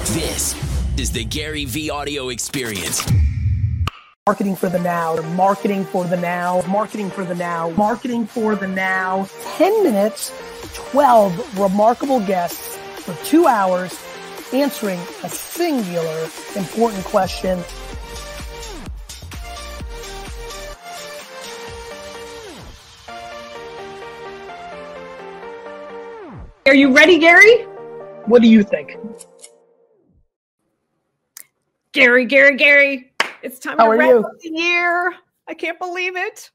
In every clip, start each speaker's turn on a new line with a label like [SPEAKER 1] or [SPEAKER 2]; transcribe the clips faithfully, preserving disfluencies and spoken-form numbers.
[SPEAKER 1] This is the Gary V Audio Experience.
[SPEAKER 2] Marketing for the now, marketing for the now, marketing for the now, marketing for the now. ten minutes, twelve remarkable guests for two hours answering a singular important question.
[SPEAKER 3] Are you ready, Gary?
[SPEAKER 2] What do you think?
[SPEAKER 3] Gary, Gary, Gary. It's time
[SPEAKER 2] How
[SPEAKER 3] to
[SPEAKER 2] are
[SPEAKER 3] wrap
[SPEAKER 2] you?
[SPEAKER 3] up the year. I can't believe it.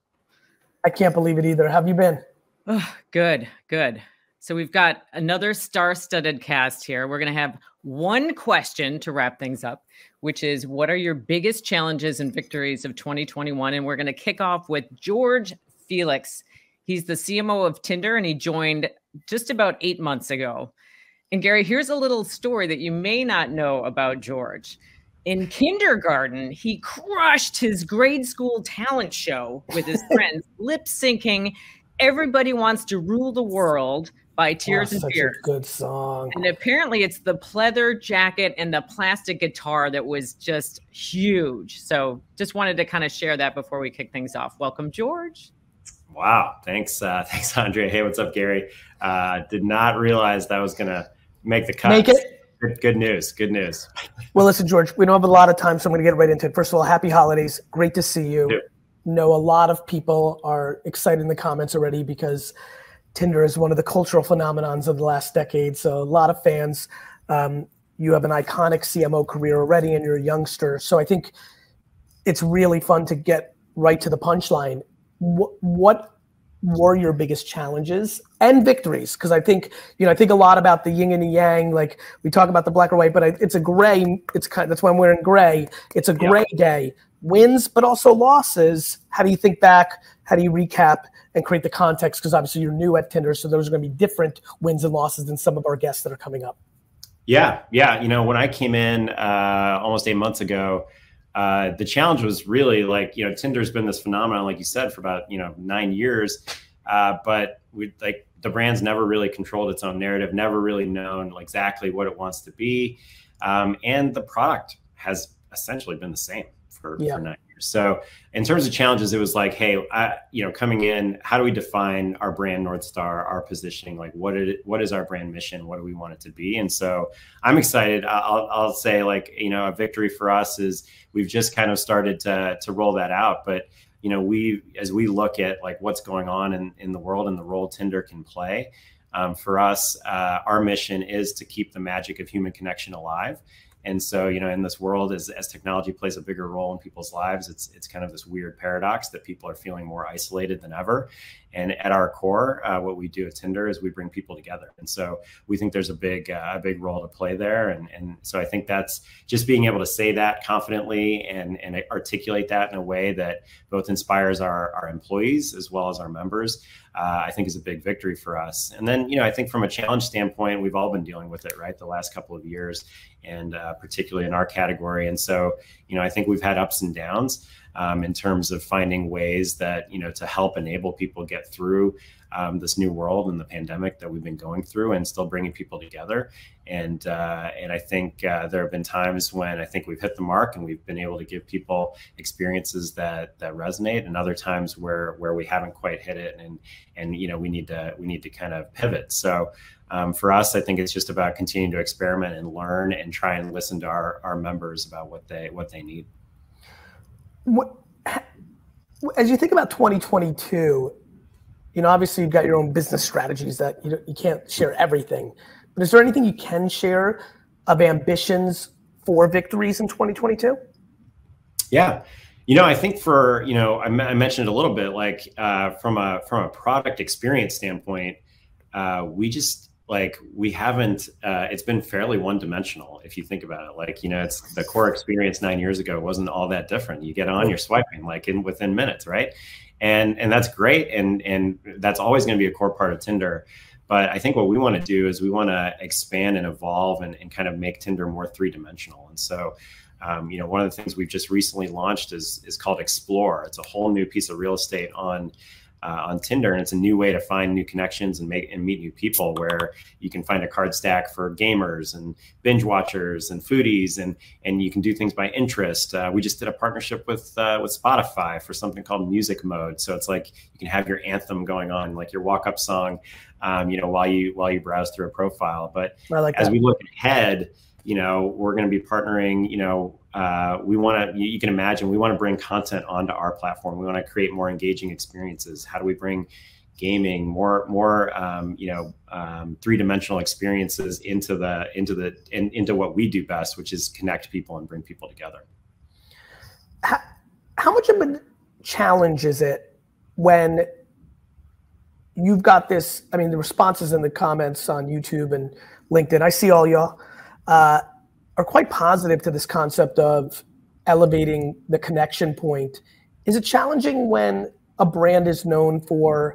[SPEAKER 2] I can't believe it either. How have you been?
[SPEAKER 3] Oh, good, good. So we've got another star-studded cast here. We're going to have one question to wrap things up, which is, what are your biggest challenges and victories of twenty twenty-one? And we're going to kick off with George Felix. He's the C M O of Tinder, and he joined just about eight months ago. And Gary, here's a little story that you may not know about George. In kindergarten, he crushed his grade school talent show with his friends, lip syncing "Everybody Wants to Rule the World" by Tears
[SPEAKER 2] Oh,
[SPEAKER 3] and
[SPEAKER 2] such
[SPEAKER 3] Fears.
[SPEAKER 2] a good song.
[SPEAKER 3] And apparently it's the pleather jacket and the plastic guitar that was just huge. So just wanted to kind of share that before we kick things off. Welcome, George.
[SPEAKER 4] Wow. Thanks. Uh, thanks, Andre. Hey, what's up, Gary? Uh, did not realize that was going to make the cut.
[SPEAKER 2] Make it?
[SPEAKER 4] Good, good news. Good news.
[SPEAKER 2] Well, listen, George, we don't have a lot of time, so I'm going to get right into it. First of all, happy holidays. Great to see you.
[SPEAKER 4] Yep.
[SPEAKER 2] Know a lot of people are excited in the comments already because Tinder is one of the cultural phenomenons of the last decade. So a lot of fans. Um, you have an iconic C M O career already, and you're a youngster. So I think it's really fun to get right to the punchline. What, what were your biggest challenges and victories? Because I think, you know, I think a lot about the yin and the yang. Like we talk about the black or white, but I, it's a gray. It's kind of, that's why I'm wearing gray. It's a gray yeah. day. Wins, but also losses. How do you think back? How do you recap and create the context? Because obviously you're new at Tinder, so those are going to be different wins and losses than some of our guests that are coming up.
[SPEAKER 4] Yeah, yeah. You know, when I came in uh, almost eight months ago, uh, the challenge was really like, you know, Tinder's been this phenomenon, like you said, for about, you know, nine years. Uh, but we like the brand's never really controlled its own narrative, never really known exactly what it wants to be. Um, and the product has essentially been the same for,
[SPEAKER 2] yeah.
[SPEAKER 4] for nine years. So in terms of challenges, it was like, hey, I, you know, coming in, how do we define our brand North Star, our positioning? Like, what is it, what is our brand mission? What do we want it to be? And so I'm excited. I'll, I'll say, like, you know, a victory for us is we've just kind of started to to roll that out. But you know, we as we look at like what's going on in, in the world and the role Tinder can play, um, for us, uh, our mission is to keep the magic of human connection alive. And so, you know, in this world, as, as technology plays a bigger role in people's lives, it's it's kind of this weird paradox that people are feeling more isolated than ever. And at our core, uh, what we do at Tinder is we bring people together. And so we think there's a big uh, a big role to play there. And, and so I think that's just being able to say that confidently and, and articulate that in a way that both inspires our, our employees as well as our members, uh, I think is a big victory for us. And then, you know, I think from a challenge standpoint, we've all been dealing with it, right, the last couple of years, and uh, particularly in our category. And so, you know, I think we've had ups and downs um, in terms of finding ways that, you know, to help enable people get through um, this new world and the pandemic that we've been going through, and still bringing people together. And uh, and I think uh, there have been times when I think we've hit the mark and we've been able to give people experiences that that resonate, and other times where where we haven't quite hit it, and and you know we need to we need to kind of pivot. So um, for us, I think it's just about continuing to experiment and learn and try and listen to our our members about what they what they need.
[SPEAKER 2] What, as you think about twenty twenty-two, you know, obviously you've got your own business strategies that you you can't share everything. But is there anything you can share of ambitions for victories in twenty twenty-two?
[SPEAKER 4] Yeah. You know, I think for, you know, I, m- I mentioned it a little bit, like uh, from a from a product experience standpoint, uh, we just like we haven't, uh, it's been fairly one dimensional if you think about it. Like, you know, it's the core experience nine years ago wasn't all that different. You get on, you're swiping like in within minutes, right? And and that's great. And, and that's always going to be a core part of Tinder. But I think what we want to do is we want to expand and evolve and, and kind of make Tinder more three-dimensional. And so, um, you know, one of the things we've just recently launched is is called Explore. It's a whole new piece of real estate on uh, on Tinder, and it's a new way to find new connections and make and meet new people, where you can find a card stack for gamers and binge watchers and foodies, and and you can do things by interest. Uh, we just did a partnership with uh, with Spotify for something called Music Mode, so it's like you can have your anthem going on, like your walk up song, um, you know, while you while you browse through a profile. But
[SPEAKER 2] I like
[SPEAKER 4] as
[SPEAKER 2] that.
[SPEAKER 4] we look ahead, you know, we're going to be partnering, you know, uh, we want to, you, you can imagine, we want to bring content onto our platform. We want to create more engaging experiences. How do we bring gaming, more, more, um, you know, um, three-dimensional experiences into the, into the, in, into what we do best, which is connect people and bring people together.
[SPEAKER 2] How, how much of a challenge is it when you've got this, I mean, the responses in the comments on YouTube and LinkedIn, I see all y'all, uh, are quite positive to this concept of elevating the connection point. Is it challenging when a brand is known for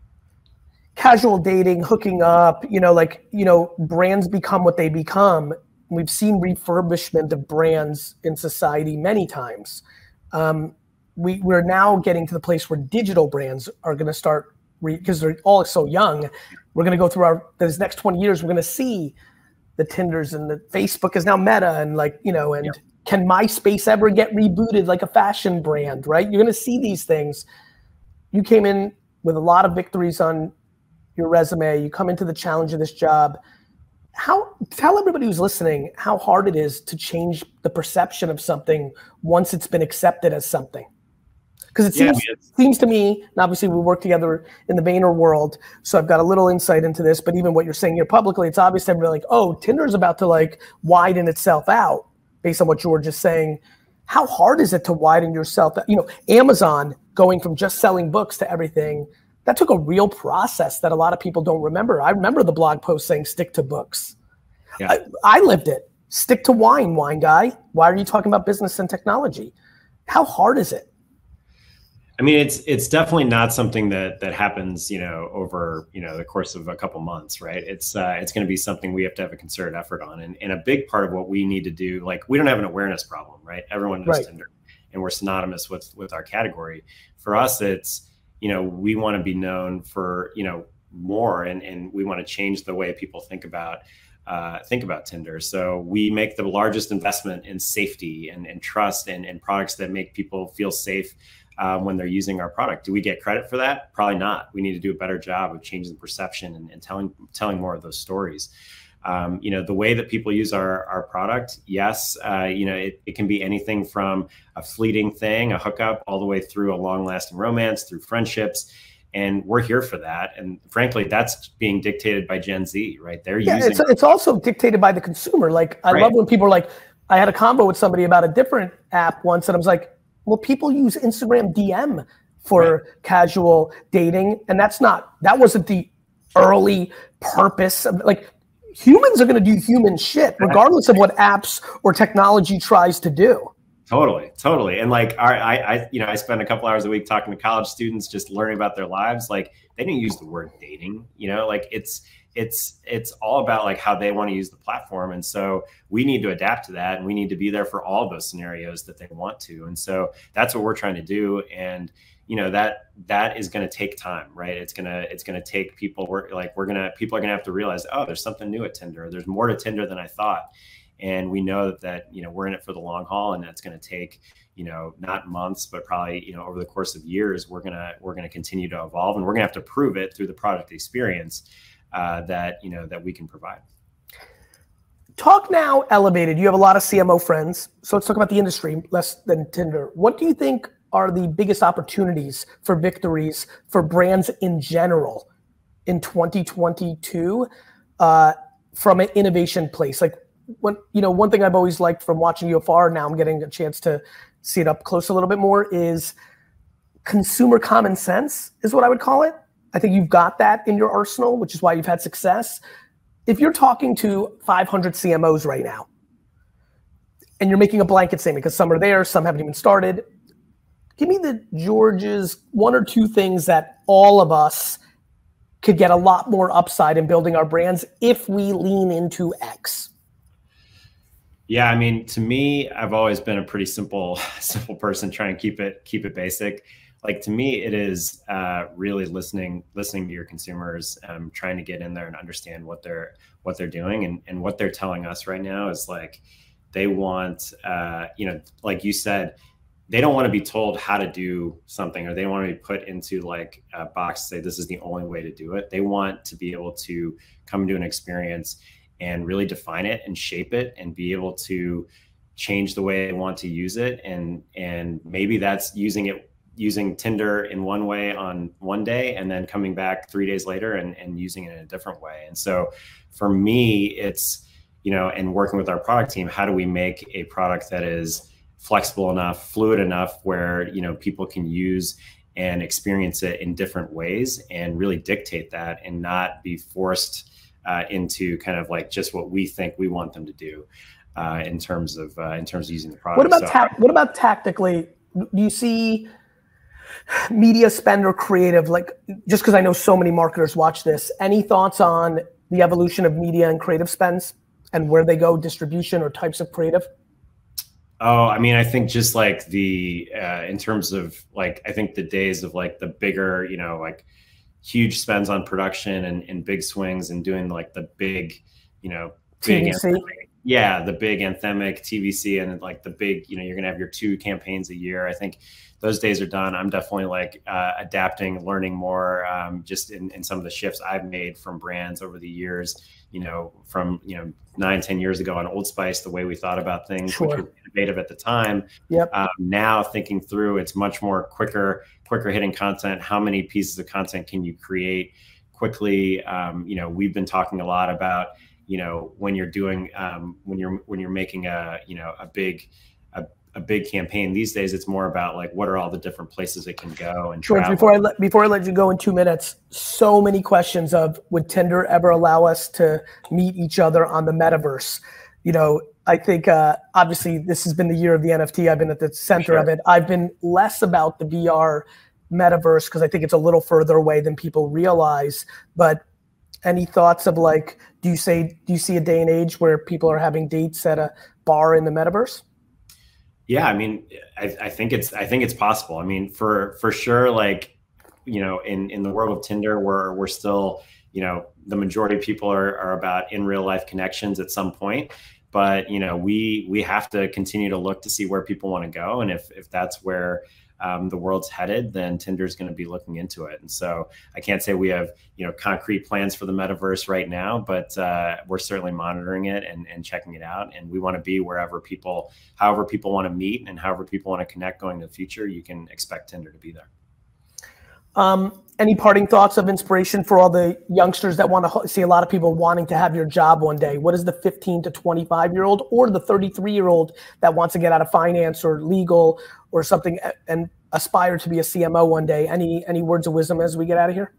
[SPEAKER 2] casual dating, hooking up, you know, like, you know, brands become what they become. We've seen refurbishment of brands in society many times. Um, we, we're now getting to the place where digital brands are going to start, because they're all so young. We're going to go through our, this next twenty years, we're going to see the Tinders and the Facebook is now Meta, and like, you know, and yeah. Can MySpace ever get rebooted like a fashion brand, right? You're going to see these things. You came in with a lot of victories on your resume. You come into the challenge of this job. How, tell everybody who's listening how hard it is to change the perception of something once it's been accepted as something. Because it seems, yeah, seems to me, and obviously we work together in the Vayner world, so I've got a little insight into this, but even what you're saying here publicly, it's obvious to everybody like, oh, Tinder's about to like widen itself out based on what you were just saying. How hard is it to widen yourself? You know, Amazon going from just selling books to everything, that took a real process that a lot of people don't remember. I remember the blog post saying stick to books. Yeah. I, I lived it. Stick to wine, wine guy. Why are you talking about business and technology? How hard is it?
[SPEAKER 4] I mean, it's it's definitely not something that that happens, you know, over, you know, the course of a couple months, right? It's uh, it's going to be something we have to have a concerted effort on. And, and a big part of what we need to do, like, we don't have an awareness problem, right? Everyone knows right. Tinder, and we're synonymous with with our category. For us, it's, you know, we want to be known for, you know, more, and and we want to change the way people think about uh, think about Tinder. So we make the largest investment in safety and, and trust and, and products that make people feel safe Um, when they're using our product. Do we get credit for that? Probably not. We need to do a better job of changing the perception and, and telling telling more of those stories. Um, you know, the way that people use our our product, yes, uh, you know, it, it can be anything from a fleeting thing, a hookup, all the way through a long-lasting romance, through friendships. And we're here for that. And frankly, that's being dictated by Gen Z, right? They're
[SPEAKER 2] yeah,
[SPEAKER 4] using
[SPEAKER 2] it's, it's also dictated by the consumer. Like, I
[SPEAKER 4] right.
[SPEAKER 2] love when people are like, I had a convo with somebody about a different app once, and I was like, well, people use Instagram D M for right. casual dating, and that's not, that wasn't the early purpose of, like, humans are going to do human shit regardless of what apps or technology tries to do.
[SPEAKER 4] Totally, totally. And like, our, I, I, you know, I spend a couple hours a week talking to college students, just learning about their lives. Like, they didn't use the word dating, you know, like it's, it's, it's all about like how they want to use the platform. And so we need to adapt to that, and we need to be there for all of those scenarios that they want to. And so that's what we're trying to do. And, you know, that, that is going to take time, right? It's going to, it's going to take people, we're like, we're going to, people are going to have to realize, oh, there's something new at Tinder. There's more to Tinder than I thought. And we know that, that, you know, we're in it for the long haul, and that's going to take, you know, not months, but probably, you know, over the course of years, we're going to, we're going to continue to evolve, and we're going to have to prove it through the product experience uh, that, you know, that we can provide.
[SPEAKER 2] Talk Now Elevated. You have a lot of C M O friends. So let's talk about the industry, less than Tinder. What do you think are the biggest opportunities for victories for brands in general in twenty twenty-two uh, from an innovation place? Like, When, you know, one thing I've always liked from watching you afar, now I'm getting a chance to see it up close a little bit more, is consumer common sense is what I would call it. I think you've got that in your arsenal, which is why you've had success. If you're talking to five hundred C M Os right now, and you're making a blanket statement, because some are there, some haven't even started, give me the George's one or two things that all of us could get a lot more upside in building our brands if we lean into X.
[SPEAKER 4] Yeah, I mean, to me, I've always been a pretty simple, simple person, trying to keep it, keep it basic. like to me, it is uh, really listening, listening to your consumers, um, trying to get in there and understand what they're what they're doing, and and what they're telling us right now is like they want, uh, you know, like you said, they don't want to be told how to do something, or they want to be put into like a box, say this is the only way to do it. They want to be able to come into an experience and really define it and shape it and be able to change the way they want to use it. And, and maybe that's using it, using Tinder in one way on one day, and then coming back three days later and, and using it in a different way. And so for me, it's, you know, and working with our product team, how do we make a product that is flexible enough, fluid enough, where, you know, people can use and experience it in different ways and really dictate that, and not be forced uh, into kind of like just what we think we want them to do uh, in terms of uh, in terms of using the product.
[SPEAKER 2] What about
[SPEAKER 4] so,
[SPEAKER 2] ta- what about tactically? Do you see media spend or creative, like, just because I know so many marketers watch this, any thoughts on the evolution of media and creative spends and where they go, distribution or types of creative?
[SPEAKER 4] Oh, I mean, I think just like the, uh, in terms of like, I think the days of like the bigger, you know, like huge spends on production and, and big swings and doing like the big, you know, big, anthemic, yeah, the big anthemic T V C and like the big, you know, you're going to have your two campaigns a year. I think those days are done. I'm definitely like uh, adapting, learning more, um, just in, in some of the shifts I've made from brands over the years, you know, from, you know, nine, ten years ago on Old Spice, the way we thought about things, sure, which was innovative at the time.
[SPEAKER 2] Yep.
[SPEAKER 4] Um, now thinking through, it's much more quicker, quicker hitting content. How many pieces of content can you create quickly? Um, you know, we've been talking a lot about, you know, when you're doing, um, when you're, when you're making a, you know, a big, a, a big campaign these days, it's more about like, what are all the different places it can go and
[SPEAKER 2] George,
[SPEAKER 4] travel.
[SPEAKER 2] before I let, before I let you go in two minutes, so many questions of, would Tinder ever allow us to meet each other on the metaverse? You know, I think uh, obviously this has been the year of the N F T. I've been at the center sure. of it. I've been less about the V R metaverse because I think it's a little further away than people realize. But any thoughts of like, do you say, do you see a day and age where people are having dates at a bar in the metaverse?
[SPEAKER 4] Yeah, I mean, I, I think it's I think it's possible. I mean, for for sure, like, you know, in, in the world of Tinder, we're we're still, you know, the majority of people are are about in real life connections at some point. But, you know, we we have to continue to look to see where people want to go. And if if that's where um, the world's headed, then Tinder's going to be looking into it. And so I can't say we have, you know, concrete plans for the metaverse right now, but uh, we're certainly monitoring it and, and checking it out. And we want to be wherever people, however people want to meet and however people want to connect going to the future, you can expect Tinder to be there.
[SPEAKER 2] Um, any parting thoughts of inspiration for all the youngsters that want to see a lot of people wanting to have your job one day? What is the fifteen to twenty-five year old or the thirty-three year old that wants to get out of finance or legal or something and aspire to be a C M O one day? Any, any words of wisdom as we get out of here?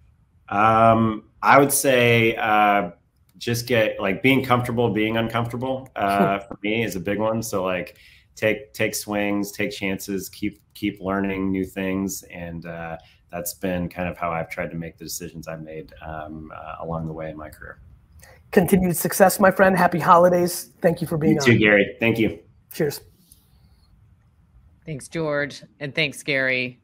[SPEAKER 4] Um, I would say, uh, just get like being comfortable, being uncomfortable, uh, for me is a big one. So like take, take swings, take chances, keep, keep learning new things. And, uh, that's been kind of how I've tried to make the decisions I've made um, uh, along the way in my career.
[SPEAKER 2] Continued success, my friend. Happy holidays. Thank you for being
[SPEAKER 4] you
[SPEAKER 2] on.
[SPEAKER 4] You too, Gary. Thank you.
[SPEAKER 2] Cheers.
[SPEAKER 3] Thanks, George. And thanks, Gary.